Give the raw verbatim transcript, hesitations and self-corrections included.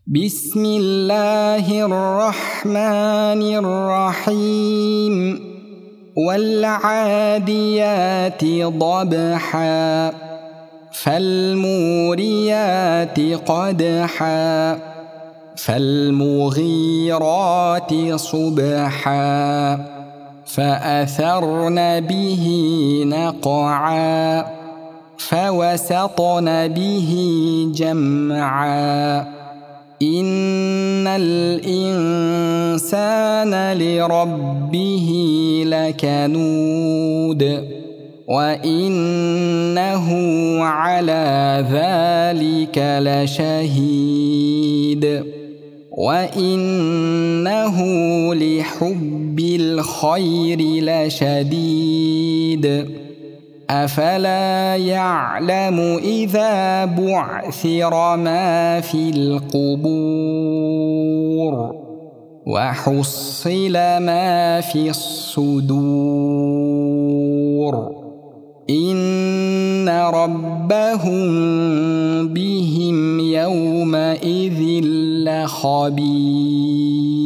بسم الله الرحمن الرحيم والعاديات ضبحا فالموريات قدحا فالمغيرات صبحا فأثرن به نقعا فوسطن به جمعا إن الإنسان لربه لكنود وإنه على ذلك لشهيد وإنه لحب الخير لشديد أفلا يعلم إذا بعثر ما في القبور وحصل ما في الصدور إن ربهم بهم يومئذ لخبير.